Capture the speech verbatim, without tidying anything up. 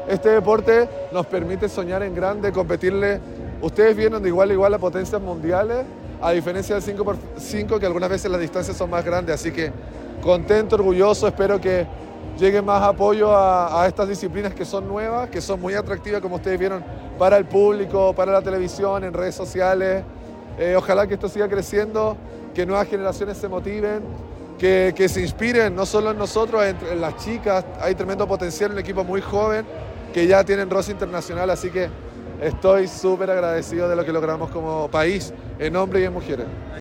este deporte nos permite soñar en grande, competirle. Ustedes vieron de igual a igual a potencias mundiales, a diferencia del cinco por cinco, que algunas veces las distancias son más grandes. Así que contento, orgulloso, espero que llegue más apoyo a, a estas disciplinas que son nuevas, que son muy atractivas, como ustedes vieron, para el público, para la televisión, en redes sociales. Eh, ojalá que esto siga creciendo, que nuevas generaciones se motiven, que, que se inspiren, no solo en nosotros, en, en las chicas. Hay tremendo potencial, un equipo muy joven que ya tienen roce internacional, así que estoy súper agradecido de lo que logramos como país, en hombres y en mujeres.